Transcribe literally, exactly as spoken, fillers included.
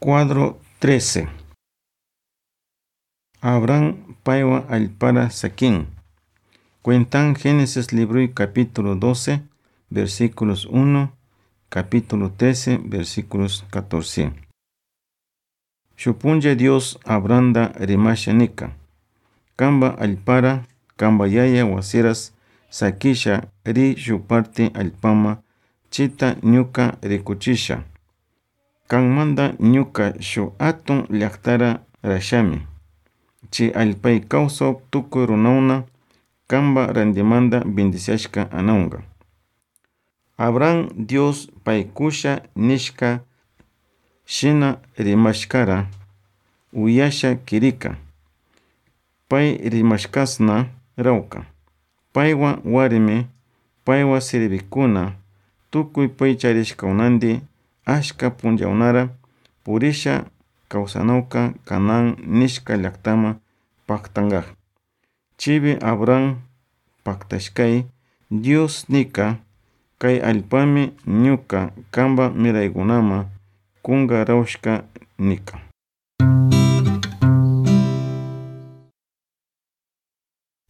Cuadro trece. Abraham paiwa allpara sakin. Cuentan Génesis libro capítulo doce, versículos uno, capítulo trece, versículos catorce. Shupunja Dios Abranda rimashanika. Kamba allpara, kamba yaya wasiras, sakisha ri shuparte allpama, chita ñuka rikuchisha. Kanmanda ñuka shu atun llaktara rashami. Chi allpay kawsaq tukuy runawna kamba randimanda bendiciashka anawnga. Abraham Dios paykusha nishka shina rimashkara uyasha kirika. Pay rimashkasna rawka. Paywa warmi, paywa sirvikuna, tukuy pay charishkawnandi ashka punllawnara purisha kawsanawka Canaán nishka llaktama paktangaq. Chibi Abraham paktashkay Dios nika kay allpami ñuka kamba miraykunama kunga rawshka nika.